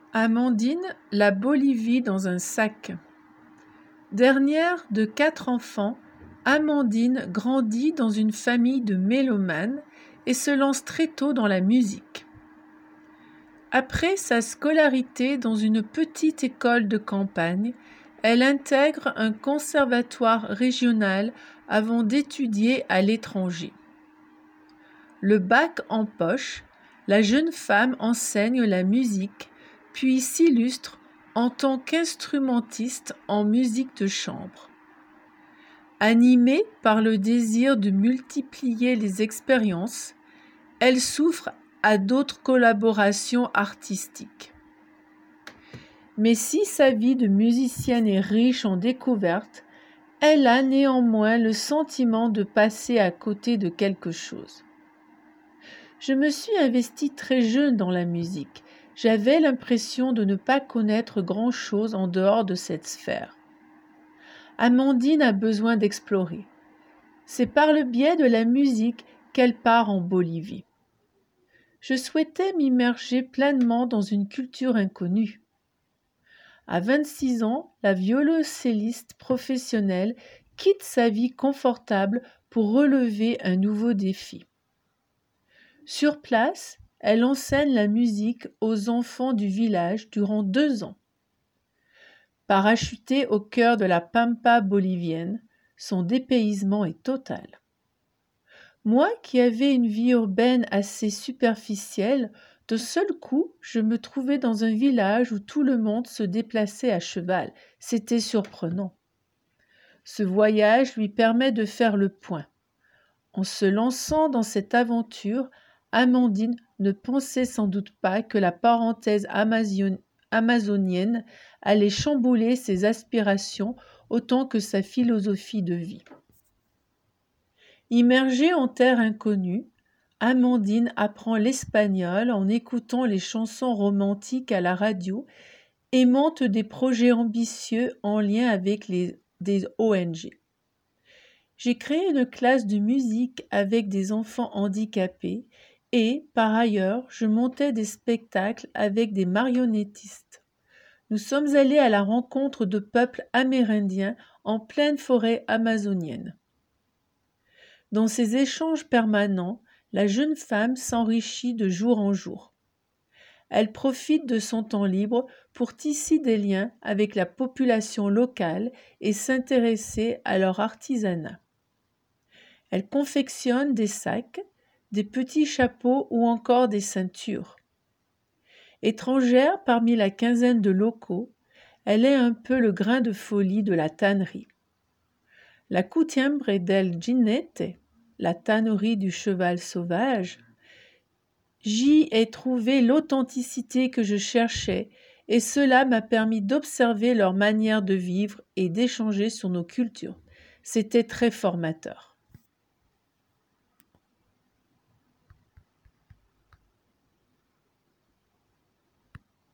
Amandine, la Bolivie dans un sac. Dernière de 4 enfants, Amandine grandit dans une famille de mélomanes et se lance très tôt dans la musique. Après sa scolarité dans une petite école de campagne, elle intègre un conservatoire régional avant d'étudier à l'étranger. Le bac en poche, la jeune femme enseigne la musique, puis s'illustre en tant qu'instrumentiste en musique de chambre. Animée par le désir de multiplier les expériences, elle s'ouvre à d'autres collaborations artistiques. Mais si sa vie de musicienne est riche en découvertes, elle a néanmoins le sentiment de passer à côté de quelque chose. Je me suis investie très jeune dans la musique. J'avais l'impression de ne pas connaître grand-chose en dehors de cette sphère. Amandine a besoin d'explorer. C'est par le biais de la musique qu'elle part en Bolivie. Je souhaitais m'immerger pleinement dans une culture inconnue. À 26 ans, la violoncelliste professionnelle quitte sa vie confortable pour relever un nouveau défi. Sur place, elle enseigne la musique aux enfants du village durant 2 ans. Parachutée au cœur de la pampa bolivienne, son dépaysement est total. Moi qui avais une vie urbaine assez superficielle, de seul coup, je me trouvais dans un village où tout le monde se déplaçait à cheval. C'était surprenant. Ce voyage lui permet de faire le point. En se lançant dans cette aventure, Amandine ne pensait sans doute pas que la parenthèse amazonienne allait chambouler ses aspirations autant que sa philosophie de vie. Immergée en terre inconnue, Amandine apprend l'espagnol en écoutant les chansons romantiques à la radio et monte des projets ambitieux en lien avec des ONG. J'ai créé une classe de musique avec des enfants handicapés et, par ailleurs, je montais des spectacles avec des marionnettistes. Nous sommes allés à la rencontre de peuples amérindiens en pleine forêt amazonienne. Dans ces échanges permanents, la jeune femme s'enrichit de jour en jour. Elle profite de son temps libre pour tisser des liens avec la population locale et s'intéresser à leur artisanat. Elle confectionne des sacs, des petits chapeaux ou encore des ceintures. Étrangère parmi la quinzaine de locaux, elle est un peu le grain de folie de la tannerie. La Cutiembre del Jinete, la tannerie du cheval sauvage, j'y ai trouvé l'authenticité que je cherchais et cela m'a permis d'observer leur manière de vivre et d'échanger sur nos cultures. C'était très formateur.